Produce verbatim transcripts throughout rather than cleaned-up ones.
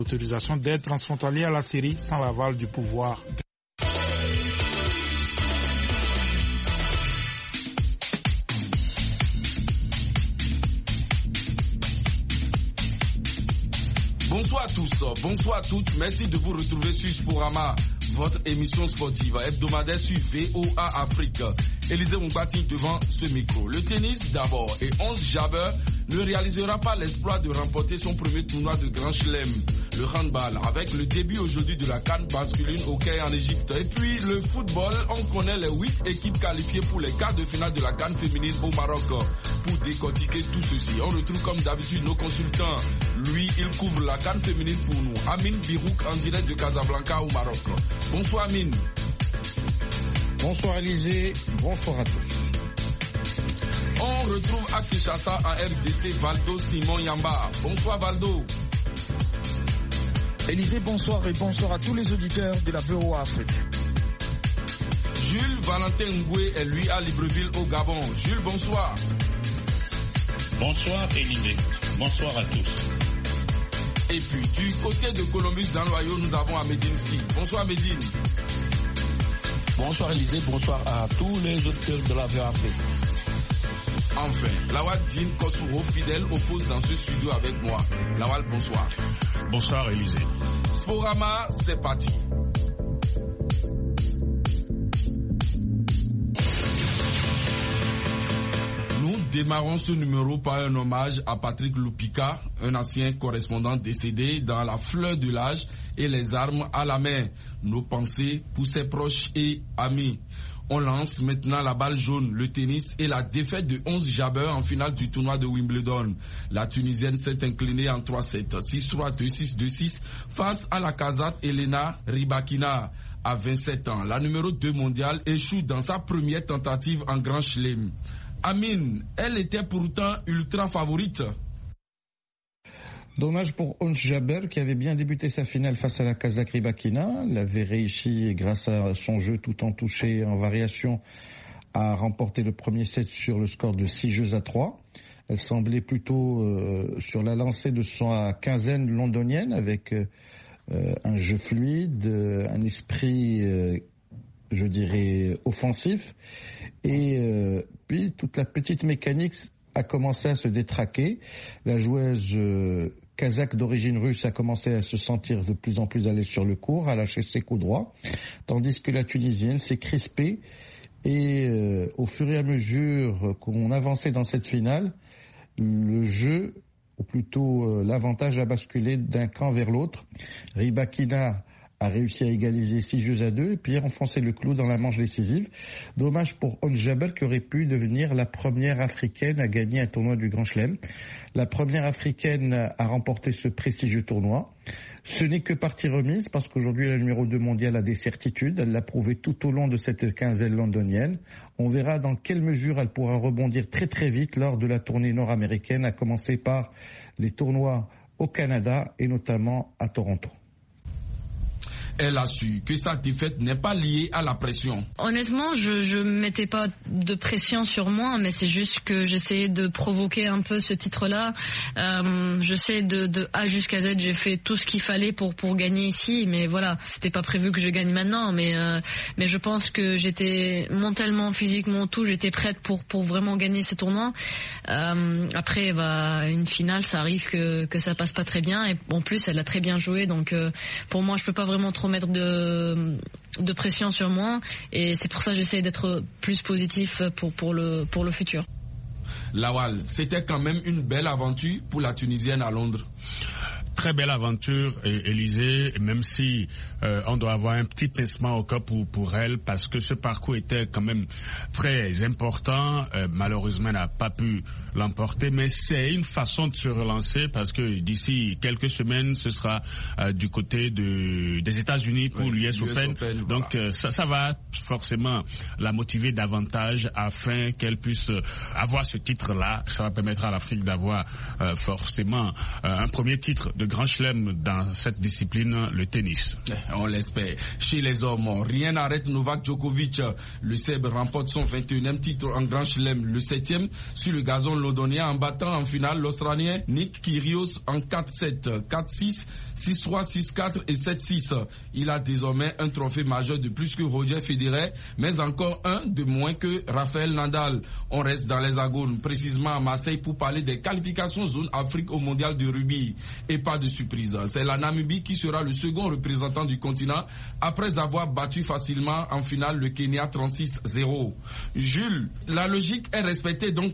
L'autorisation d'aide transfrontalière à la Syrie sans l'aval du pouvoir. Bonsoir à tous, bonsoir à toutes, merci de vous retrouver sur Sporama, votre émission sportive hebdomadaire sur V O A Afrique. Élisée Moumbati devant ce micro. Le tennis d'abord et onze Jabeur ne réalisera pas l'exploit de remporter son premier tournoi de Grand Chelem. Le handball avec le début aujourd'hui de la CAN masculine au Caire en Égypte. Et puis le football, on connaît les huit équipes qualifiées pour les quarts de finale de la CAN féminine au Maroc. Pour décortiquer tout ceci, on retrouve comme d'habitude nos consultants. Lui, il couvre la CAN féminine pour nous. Amine Birouk en direct de Casablanca au Maroc. Bonsoir Amine. Bonsoir Élisée, bonsoir à tous. On retrouve à Kinshasa en R D C Valdo Simon Yamba. Bonsoir Valdo. Élisée, bonsoir et bonsoir à tous les auditeurs de la V O A Afrique. Jules Valentin Ngoué est lui à Libreville au Gabon. Jules, bonsoir. Bonsoir Élisée, bonsoir à tous. Et puis du côté de Columbus dans l'Ohio, nous avons Amédine Si. Bonsoir Amédine. Bonsoir Élisée, bonsoir à tous les auditeurs de la V O A Afrique. Enfin, Lawal Din Kosuro, fidèle, oppose dans ce studio avec moi. Lawal, bonsoir. Bonsoir Élisée. Sporama, c'est parti. Nous démarrons ce numéro par un hommage à Patrick Lupika, un ancien correspondant décédé dans la fleur de l'âge et les armes à la main. Nos pensées pour ses proches et amis. On lance maintenant la balle jaune, le tennis et la défaite de onze Jabeur en finale du tournoi de Wimbledon. La Tunisienne s'est inclinée en trois sept, six trois, deux six, deux six face à la Kazakh Elena Rybakina. À vingt-sept ans, la numéro deux mondiale échoue dans sa première tentative en Grand Chelem. Amine, elle était pourtant ultra favorite. Dommage pour Ons Jabeur qui avait bien débuté sa finale face à la Kazakh Rybakina. Elle avait réussi, grâce à son jeu tout en touché en variation, à remporter le premier set sur le score de six jeux à trois. Elle semblait plutôt euh, sur la lancée de sa quinzaine londonienne avec euh, un jeu fluide, un esprit, euh, je dirais, offensif. Et euh, puis toute la petite mécanique a commencé à se détraquer. La joueuse euh, kazakh d'origine russe a commencé à se sentir de plus en plus à l'aise sur le court, à lâcher ses coups droits, tandis que la Tunisienne s'est crispée. Et euh, au fur et à mesure qu'on avançait dans cette finale, le jeu, ou plutôt euh, l'avantage a basculé d'un camp vers l'autre. Rybakina a réussi à égaliser six jeux à deux et puis enfoncer le clou dans la manche décisive. Dommage pour Ons Jabeur qui aurait pu devenir la première africaine à gagner un tournoi du Grand Chelem. La première africaine à remporter ce prestigieux tournoi. Ce n'est que partie remise parce qu'aujourd'hui la numéro deux mondiale a des certitudes. Elle l'a prouvé tout au long de cette quinzaine londonienne. On verra dans quelle mesure elle pourra rebondir très très vite lors de la tournée nord-américaine, à commencer par les tournois au Canada et notamment à Toronto. Elle a su que sa défaite n'est pas liée à la pression. Honnêtement, je ne mettais pas de pression sur moi, mais c'est juste que j'essayais de provoquer un peu ce titre-là. Euh, je sais de, de A jusqu'à Z, j'ai fait tout ce qu'il fallait pour pour gagner ici, mais voilà, c'était pas prévu que je gagne maintenant, mais euh, mais je pense que j'étais mentalement, physiquement, tout, j'étais prête pour pour vraiment gagner ce tournoi. Euh, après, bah une finale, ça arrive que que ça passe pas très bien, et en plus, elle a très bien joué, donc euh, pour moi, je peux pas vraiment trop mettre de de pression sur moi, et c'est pour ça que j'essaie d'être plus positif pour pour le pour le futur. Lawal, c'était quand même une belle aventure pour la Tunisienne à Londres. Très belle aventure, Élisée, même si euh, on doit avoir un petit pincement au cœur pour, pour elle, parce que ce parcours était quand même très important. Euh, malheureusement, elle n'a pas pu l'emporter, mais c'est une façon de se relancer, parce que d'ici quelques semaines, ce sera euh, du côté de, des États-Unis pour oui, l'U S Open. Open. Donc voilà. euh, ça, ça va forcément la motiver davantage afin qu'elle puisse avoir ce titre-là. Ça va permettre à l'Afrique d'avoir euh, forcément euh, un premier titre de grands chelems dans cette discipline, le tennis. On l'espère. Chez les hommes, rien n'arrête Novak Djokovic. Le Serbe remporte son vingt et unième titre en grand chelem, le septième sur le gazon londonien, en battant en finale l'Australien Nick Kyrgios en quatre sept, quatre six, six trois, six quatre et sept six. Il a désormais un trophée majeur de plus que Roger Federer, mais encore un de moins que Rafael Nadal. On reste dans les Hexagone, précisément à Marseille, pour parler des qualifications zone Afrique au mondial de rugby. Et pas de surprise, c'est la Namibie qui sera le second représentant du continent après avoir battu facilement en finale le Kenya trente-six zéro. Jules, la logique est respectée donc?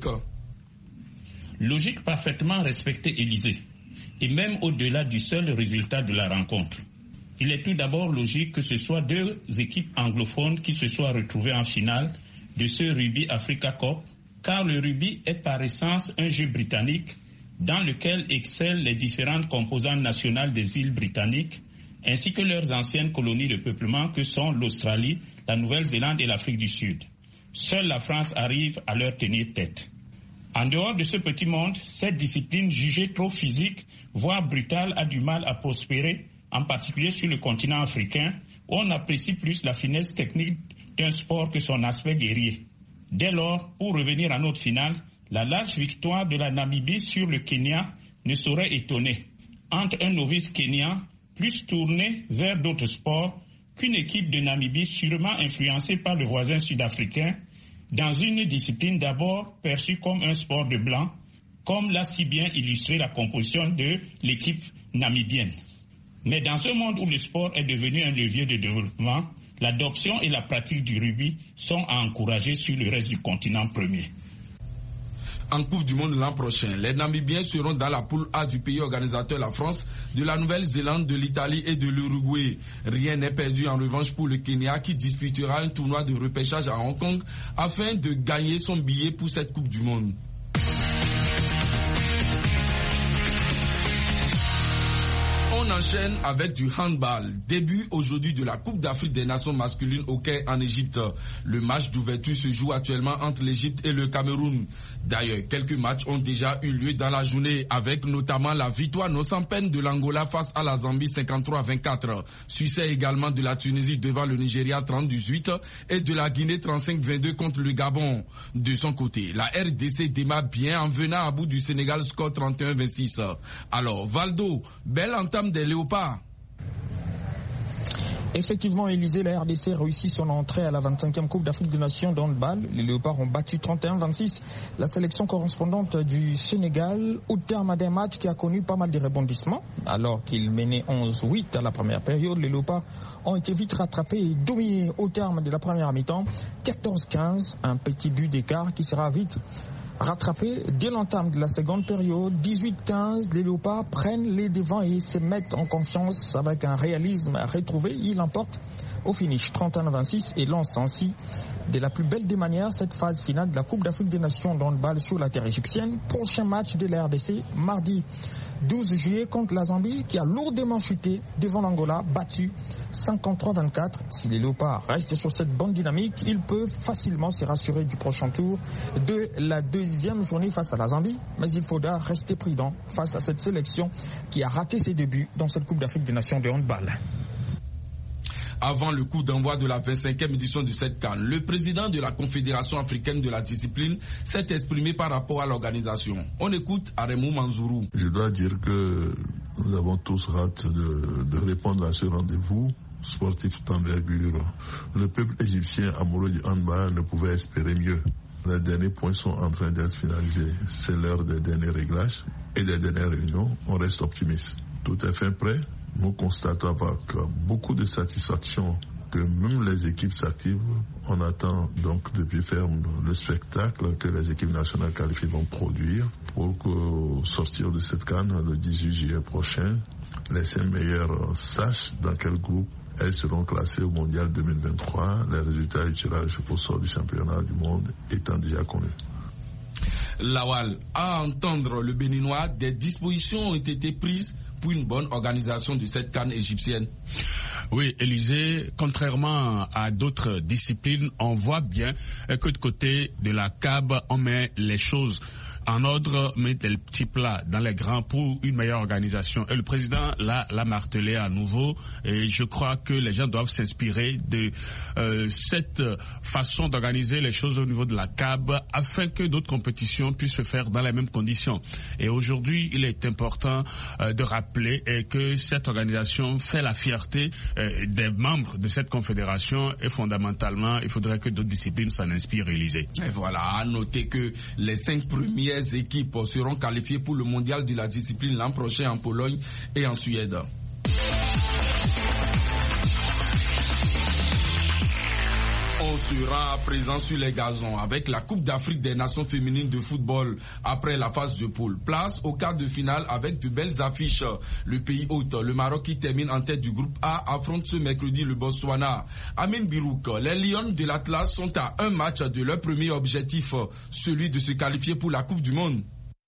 Logique parfaitement respectée, Élysée. Et même au-delà du seul résultat de la rencontre. Il est tout d'abord logique que ce soit deux équipes anglophones qui se soient retrouvées en finale de ce Rugby Africa Cup, car le rugby est par essence un jeu britannique dans lequel excellent les différentes composantes nationales des îles britanniques, ainsi que leurs anciennes colonies de peuplement que sont l'Australie, la Nouvelle-Zélande et l'Afrique du Sud. Seule la France arrive à leur tenir tête. En dehors de ce petit monde, cette discipline jugée trop physique, voire brutale, a du mal à prospérer, en particulier sur le continent africain, où on apprécie plus la finesse technique d'un sport que son aspect guerrier. Dès lors, pour revenir à notre finale, la large victoire de la Namibie sur le Kenya ne saurait étonner. Entre un novice kenyan, plus tourné vers d'autres sports, qu'une équipe de Namibie sûrement influencée par le voisin sud-africain, dans une discipline d'abord perçue comme un sport de blanc, comme l'a si bien illustré la composition de l'équipe namibienne. Mais dans un monde où le sport est devenu un levier de développement, l'adoption et la pratique du rugby sont à encourager sur le reste du continent premier. En Coupe du Monde l'an prochain, les Namibiens seront dans la poule A du pays organisateur, la France, de la Nouvelle-Zélande, de l'Italie et de l'Uruguay. Rien n'est perdu en revanche pour le Kenya qui disputera un tournoi de repêchage à Hong Kong afin de gagner son billet pour cette Coupe du Monde. On enchaîne avec du handball. Début aujourd'hui de la Coupe d'Afrique des Nations masculines au Caire en Égypte. Le match d'ouverture se joue actuellement entre l'Égypte et le Cameroun. D'ailleurs, quelques matchs ont déjà eu lieu dans la journée, avec notamment la victoire non sans peine de l'Angola face à la Zambie cinquante-trois à vingt-quatre. Succès également de la Tunisie devant le Nigeria trente à dix-huit et de la Guinée trente-cinq à vingt-deux contre le Gabon. De son côté, la R D C démarre bien en venant à bout du Sénégal, score trente et un à vingt-six. Alors, Valdo, belle entame des Léopards. Effectivement, Élysée, la R D C réussit son entrée à la vingt-cinquième Coupe d'Afrique des Nations dans le bal. Les Léopards ont battu trente et un à vingt-six la sélection correspondante du Sénégal au terme d'un match qui a connu pas mal de rebondissements. Alors qu'ils menaient onze à huit à la première période, les Léopards ont été vite rattrapés et dominés au terme de la première mi-temps. quatorze à quinze, un petit but d'écart qui sera vite rattrapé dès l'entame de la seconde période. Dix-huit à quinze, les Léopards prennent les devants et se mettent en confiance avec un réalisme retrouvé. Ils l'emportent au finish trente et un à vingt-six et lancent ainsi de la plus belle des manières cette phase finale de la Coupe d'Afrique des Nations dans le bal sur la terre égyptienne. Prochain match de la R D C mardi douze juillet contre la Zambie qui a lourdement chuté devant l'Angola, battu cinquante-trois à vingt-quatre. Si les Léopards restent sur cette bonne dynamique, ils peuvent facilement se rassurer du prochain tour de la deuxième journée face à la Zambie. Mais il faudra rester prudent face à cette sélection qui a raté ses débuts dans cette Coupe d'Afrique des Nations de handball. Avant le coup d'envoi de la vingt-cinquième édition de cette CAN, le président de la Confédération africaine de la discipline s'est exprimé par rapport à l'organisation. On écoute Aremou Manzourou. Je dois dire que nous avons tous hâte de, de répondre à ce rendez-vous sportif d'envergure. Le peuple égyptien amoureux du handball ne pouvait espérer mieux. Les derniers points sont en train d'être finalisés. C'est l'heure des derniers réglages et des dernières réunions. On reste optimiste. Tout est fin prêt. Nous constatons avec beaucoup de satisfaction que même les équipes s'activent. On attend donc depuis ferme le spectacle que les équipes nationales qualifiées vont produire pour que, sortir de cette CAN le dix-huit juillet prochain, les cinq meilleurs sachent dans quel groupe elles seront classées au mondial deux mille vingt-trois. Les résultats du tirage au sort du championnat du monde étant déjà connus. Lawal, à entendre le Béninois, des dispositions ont été prises pour une bonne organisation de cette CAN égyptienne. Oui, Élysée, contrairement à d'autres disciplines, on voit bien que de côté de la C A B, on met les choses en ordre, mettre les petits plats dans les grands pour une meilleure organisation. Et le président l'a, l'a martelé à nouveau. Et je crois que les gens doivent s'inspirer de euh, cette façon d'organiser les choses au niveau de la C A B afin que d'autres compétitions puissent se faire dans les mêmes conditions. Et aujourd'hui, il est important euh, de rappeler et que cette organisation fait la fierté euh, des membres de cette confédération et fondamentalement, il faudrait que d'autres disciplines s'en inspirent, Élysée. Et voilà, à noter que les cinq premières équipes seront qualifiées pour le mondial de la discipline l'an prochain en Pologne et en Suède. On sera à présent sur les gazons avec la Coupe d'Afrique des Nations féminines de football après la phase de poule. Place au quart de finale avec de belles affiches. Le pays hôte, le Maroc qui termine en tête du groupe A, affronte ce mercredi le Botswana. Amin Birouk, les Lions de l'Atlas sont à un match de leur premier objectif, celui de se qualifier pour la Coupe du Monde.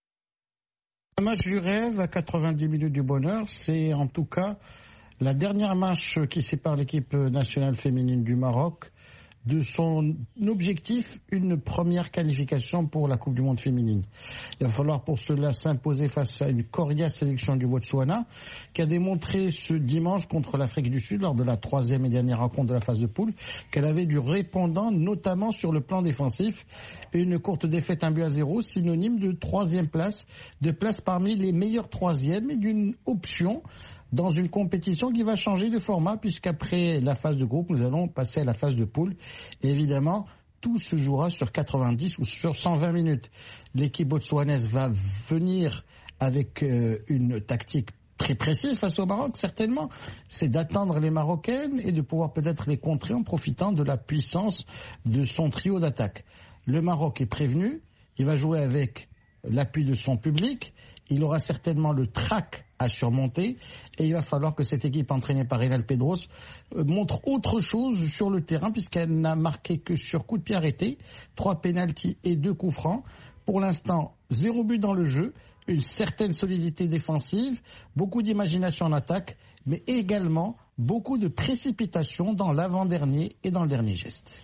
Un match du rêve à quatre-vingt-dix minutes du bonheur, c'est en tout cas la dernière marche qui sépare l'équipe nationale féminine du Maroc de son objectif, une première qualification pour la Coupe du Monde féminine. Il va falloir pour cela s'imposer face à une coriace sélection du Botswana qui a démontré ce dimanche contre l'Afrique du Sud lors de la troisième et dernière rencontre de la phase de poule qu'elle avait du répondant notamment sur le plan défensif et une courte défaite un but à zéro, synonyme de troisième place, de place parmi les meilleurs troisièmes et d'une option dans une compétition qui va changer de format puisqu'après la phase de groupe, nous allons passer à la phase de poule. Et évidemment, tout se jouera sur quatre-vingt-dix ou sur cent vingt minutes. L'équipe botswanaise va venir avec euh, une tactique très précise face au Maroc, certainement. C'est d'attendre les Marocaines et de pouvoir peut-être les contrer en profitant de la puissance de son trio d'attaque. Le Maroc est prévenu, il va jouer avec l'appui de son public, il aura certainement le trac à surmonter et il va falloir que cette équipe entraînée par Reynald Pedros montre autre chose sur le terrain puisqu'elle n'a marqué que sur coup de pied arrêté, trois pénaltys et deux coups francs. Pour l'instant, zéro but dans le jeu, une certaine solidité défensive, beaucoup d'imagination en attaque, mais également beaucoup de précipitation dans l'avant-dernier et dans le dernier geste.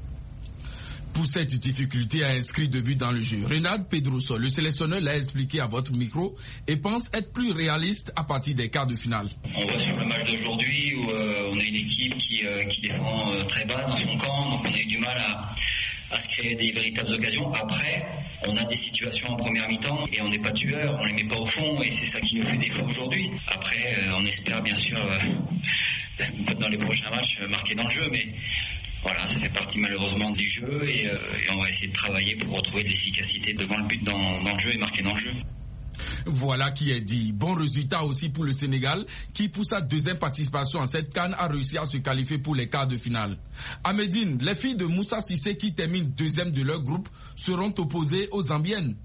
Pour cette difficulté à inscrire de but dans le jeu, Reynald Pedros, le sélectionneur, l'a expliqué à votre micro et pense être plus réaliste à partir des quarts de finale. On voit sur le match d'aujourd'hui où euh, on a une équipe qui, euh, qui défend euh, très bas dans son camp, donc on a eu du mal à, à se créer des véritables occasions. Après, on a des situations en première mi-temps et on n'est pas tueur, on les met pas au fond et c'est ça qui nous fait défaut aujourd'hui. Après, euh, on espère bien sûr euh, dans les prochains matchs marquer dans le jeu, mais voilà, ça fait partie malheureusement du jeu et, euh, et on va essayer de travailler pour retrouver de l'efficacité devant le but dans, dans le jeu et marquer dans le jeu. Voilà qui est dit. Bon résultat aussi pour le Sénégal qui, pour sa deuxième participation à cette CAN, a réussi à se qualifier pour les quarts de finale. À Médine, les filles de Moussa Cissé qui terminent deuxième de leur groupe seront opposées aux Zambiennes.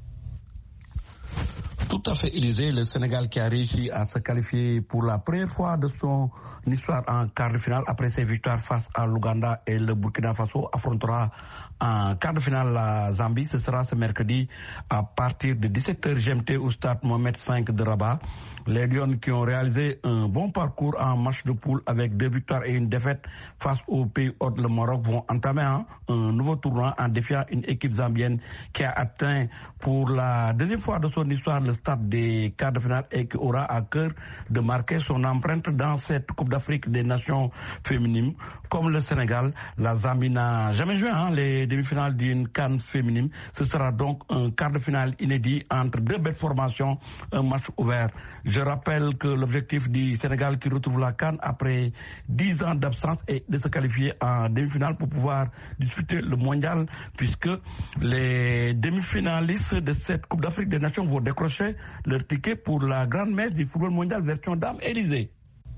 Tout à fait, Élysée, le Sénégal qui a réussi à se qualifier pour la première fois de son histoire en quart de finale après ses victoires face à l'Ouganda et le Burkina Faso affrontera en quart de finale la Zambie. Ce sera ce mercredi à partir de dix-sept heures G M T au stade Mohamed cinq de Rabat. Les Lions qui ont réalisé un bon parcours en match de poule avec deux victoires et une défaite face au pays hôte, le Maroc, vont entamer un, un nouveau tournoi en défiant une équipe zambienne qui a atteint pour la deuxième fois de son histoire le stade des quarts de finale et qui aura à cœur de marquer son empreinte dans cette Coupe d'Afrique des Nations féminines. Comme le Sénégal, la Zambie n'a jamais joué hein, les demi-finales d'une CAN féminine. Ce sera donc un quart de finale inédit entre deux belles formations, un match ouvert. Je rappelle que l'objectif du Sénégal qui retrouve la CAN après dix ans d'absence est de se qualifier en demi-finale pour pouvoir disputer le mondial, puisque les demi-finalistes de cette Coupe d'Afrique des Nations vont décrocher leur ticket pour la grande messe du football mondial version dame. Élysée.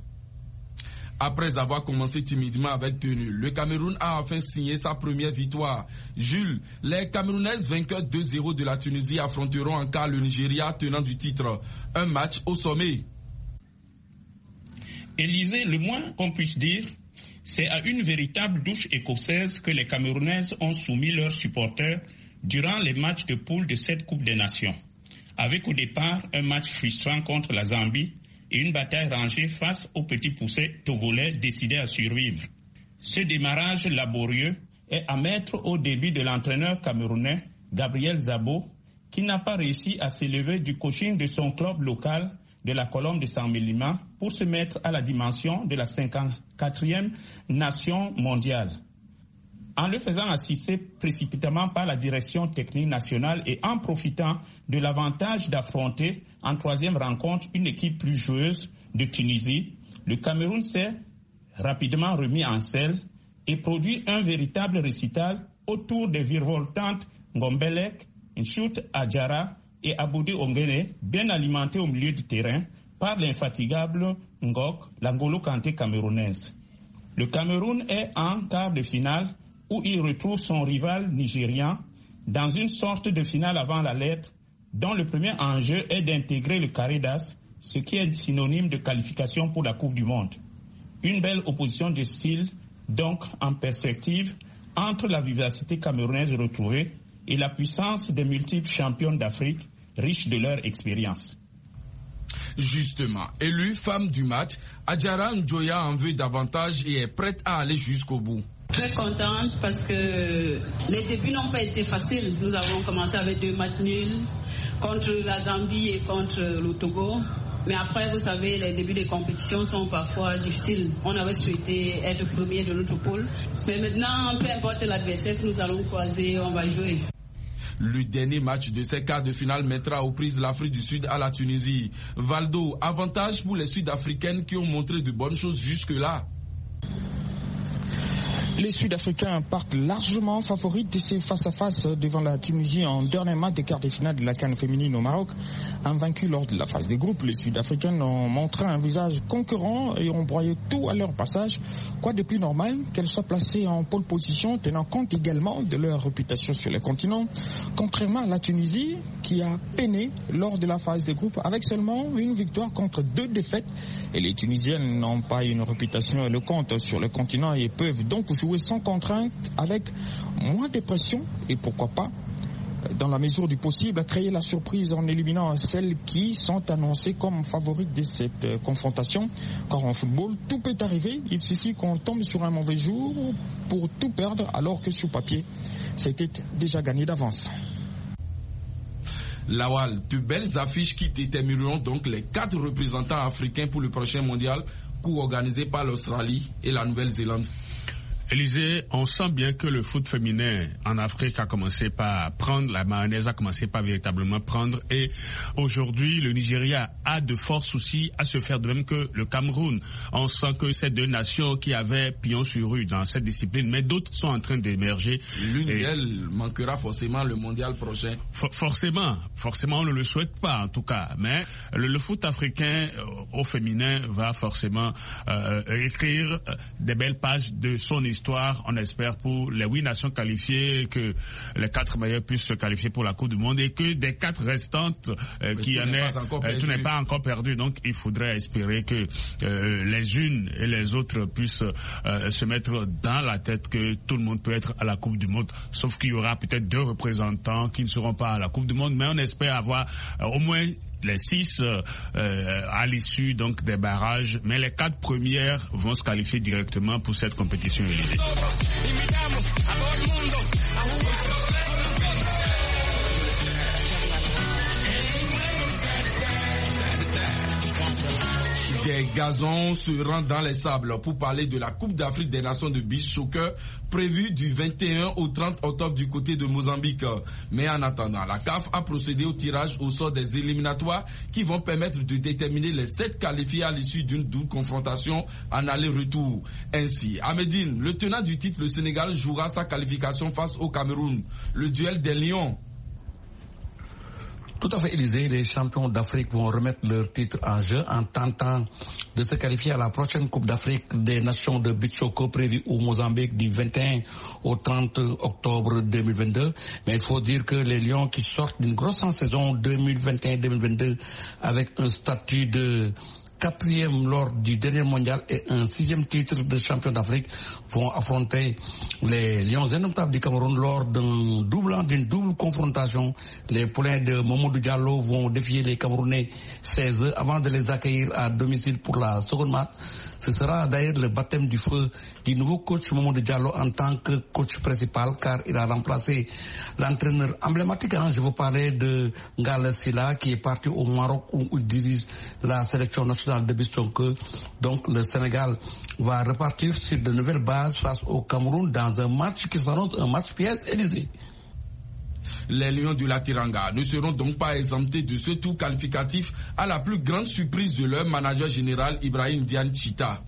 Après avoir commencé timidement avec tenue, le Cameroun a enfin signé sa première victoire. Jules, les Camerounaises vainqueurs deux zéro de la Tunisie affronteront en quart le Nigeria tenant du titre. Un match au sommet. Élysée, le moins qu'on puisse dire, c'est à une véritable douche écossaise que les Camerounaises ont soumis leurs supporters durant les matchs de poule de cette Coupe des Nations. Avec au départ un match frustrant contre la Zambie, et une bataille rangée face aux petits poussés togolais décidés à survivre. Ce démarrage laborieux est à mettre au début de l'entraîneur camerounais Gabriel Zabo, qui qui n'a pas réussi à s'élever du coaching de son club local de la Colombe de Saint-Mélima pour se mettre à la dimension de la cinquante-quatrième nation mondiale. En le faisant assister précipitamment par la direction technique nationale et en profitant de l'avantage d'affronter en troisième rencontre une équipe plus joueuse de Tunisie, le Cameroun s'est rapidement remis en selle et produit un véritable récital autour des virevoltantes Ngombelek, Nchout Adjara et Aboudi Ongene, bien alimentés au milieu du terrain par l'infatigable Ngok, l'Angolo Kanté camerounaise. Le Cameroun est en quart de finale où il retrouve son rival nigérian dans une sorte de finale avant la lettre dont le premier enjeu est d'intégrer le carré d'as, ce qui est synonyme de qualification pour la Coupe du Monde. Une belle opposition de style, donc en perspective, entre la vivacité camerounaise retrouvée et la puissance des multiples champions d'Afrique, riches de leur expérience. Justement, élue femme du match, Adjara Njoya en veut davantage et est prête à aller jusqu'au bout. Très contente parce que les débuts n'ont pas été faciles. Nous avons commencé avec deux matchs nuls contre la Zambie et contre le Togo. Mais après, vous savez, les débuts des compétitions sont parfois difficiles. On avait souhaité être premier de notre pôle. Mais maintenant, peu importe l'adversaire que nous allons croiser, on va jouer. Le dernier match de ces quarts de finale mettra aux prises l'Afrique du Sud à la Tunisie. Valdo, avantage pour les Sud-Africaines qui ont montré de bonnes choses jusque-là. Les Sud-Africains partent largement favoris de ces face-à-face devant la Tunisie en dernier match des quarts de finale de la CAN féminine au Maroc. Invaincus lors de la phase des groupes, les Sud-Africains ont montré un visage concurrent et ont broyé tout à leur passage. Quoi de plus normal qu'elles soient placées en pole position, tenant compte également de leur réputation sur le continent. Contrairement à la Tunisie, qui a peiné lors de la phase des groupes avec seulement une victoire contre deux défaites. Et les Tunisiennes n'ont pas une réputation éloquente sur le continent et peuvent donc jouer sans contrainte, avec moins de pression et pourquoi pas, dans la mesure du possible, créer la surprise en éliminant celles qui sont annoncées comme favorites de cette confrontation. Car en football, tout peut arriver. Il suffit qu'on tombe sur un mauvais jour pour tout perdre, alors que sur papier, c'était déjà gagné d'avance. Lawal, de belles affiches qui détermineront donc les quatre représentants africains pour le prochain mondial, coup organisé par l'Australie et la Nouvelle-Zélande. Élisée, on sent bien que le foot féminin en Afrique a commencé par prendre, la mayonnaise a commencé par véritablement prendre, et aujourd'hui le Nigeria a de forts soucis à se faire de même que le Cameroun. On sent que ces deux nations qui avaient pion sur rue dans cette discipline, mais d'autres sont en train d'émerger. L'une d'elles manquera forcément le mondial prochain. For- forcément, forcément on ne le souhaite pas en tout cas, mais le, le foot africain euh, au féminin va forcément euh, écrire euh, des belles pages de son histoire. On espère pour les huit nations qualifiées que les quatre meilleurs puissent se qualifier pour la Coupe du Monde et que des quatre restantes euh, qui en est, euh, tout n'est pas encore perdu. Donc il faudrait espérer que euh, les unes et les autres puissent euh, se mettre dans la tête que tout le monde peut être à la Coupe du Monde, sauf qu'il y aura peut-être deux représentants qui ne seront pas à la Coupe du Monde, mais on espère avoir euh, au moins les six euh, euh, à l'issue donc des barrages, mais les quatre premières vont se qualifier directement pour cette compétition élevée. Des gazons se rendent dans les sables pour parler de la Coupe d'Afrique des Nations de beach soccer prévue du vingt et un au trente octobre du côté de Mozambique. Mais en attendant, la C A F a procédé au tirage au sort des éliminatoires qui vont permettre de déterminer les sept qualifiés à l'issue d'une double confrontation en aller-retour. Ainsi, à Médine, le tenant du titre, le Sénégal, jouera sa qualification face au Cameroun. Le duel des Lions. Tout à fait, Élysée. Les champions d'Afrique vont remettre leur titre en jeu en tentant de se qualifier à la prochaine Coupe d'Afrique des Nations de beach soccer prévue au Mozambique du vingt et un au trente octobre deux mille vingt-deux. Mais il faut dire que les Lions qui sortent d'une grosse saison deux mille vingt et un deux mille vingt-deux avec un statut de quatrième lors du dernier mondial et un sixième titre de champion d'Afrique, vont affronter les Lions indomptables du Cameroun lors d'un double, d'une double confrontation. Les poulains de Mamadou Diallo vont défier les Camerounais chez eux avant de les accueillir à domicile pour la seconde match. Ce sera d'ailleurs le baptême du feu du nouveau coach Mamadou Diallo en tant que coach principal, car il a remplacé l'entraîneur emblématique. Hein. Je vous parlais de Ngale Sylla qui est parti au Maroc où il dirige la sélection nationale de beach soccer. Donc le Sénégal va repartir sur de nouvelles bases face au Cameroun dans un match qui s'annonce un match pièce, Élysée. Les Lions du Latiranga ne seront donc pas exemptés de ce tour qualificatif à la plus grande surprise de leur manager général Ibrahim Diane Chita.